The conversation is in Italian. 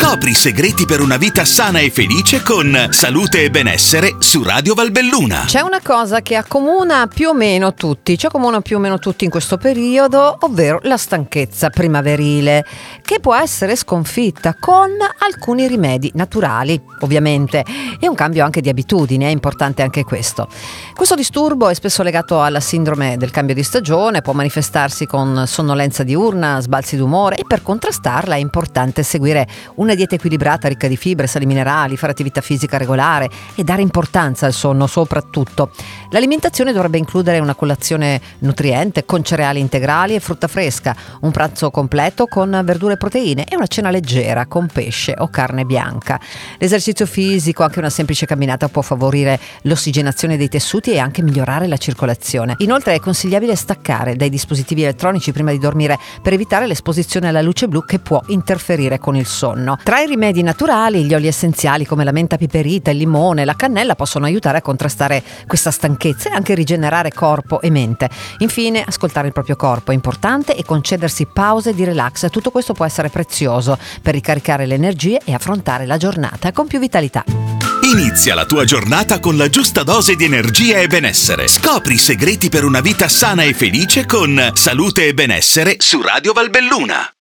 Scopri i segreti per una vita sana e felice con Salute e Benessere su Radio Valbelluna. C'è una cosa che accomuna più o meno tutti, in questo periodo, ovvero la stanchezza primaverile, che può essere sconfitta con alcuni rimedi naturali, ovviamente, e un cambio anche di abitudini, è importante anche questo. Questo disturbo è spesso legato alla sindrome del cambio di stagione, può manifestarsi con sonnolenza diurna, sbalzi d'umore, e per contrastarla è importante seguire una dieta equilibrata ricca di fibre, sali minerali, fare attività fisica regolare e dare importanza al sonno soprattutto. L'alimentazione dovrebbe includere una colazione nutriente con cereali integrali e frutta fresca, un pranzo completo con verdure e proteine e una cena leggera con pesce o carne bianca. L'esercizio fisico, anche una semplice camminata, può favorire l'ossigenazione dei tessuti e anche migliorare la circolazione. Inoltre è consigliabile staccare dai dispositivi elettronici prima di dormire per evitare l'esposizione alla luce blu che può interferire con il sonno. Tra i rimedi naturali, gli oli essenziali come la menta piperita, il limone, la cannella possono aiutare a contrastare questa stanchezza e anche rigenerare corpo e mente. Infine, ascoltare il proprio corpo è importante e concedersi pause di relax. Tutto questo può essere prezioso per ricaricare le energie e affrontare la giornata con più vitalità. Inizia la tua giornata con la giusta dose di energia e benessere. Scopri i segreti per una vita sana e felice con Salute e Benessere su Radio Valbelluna.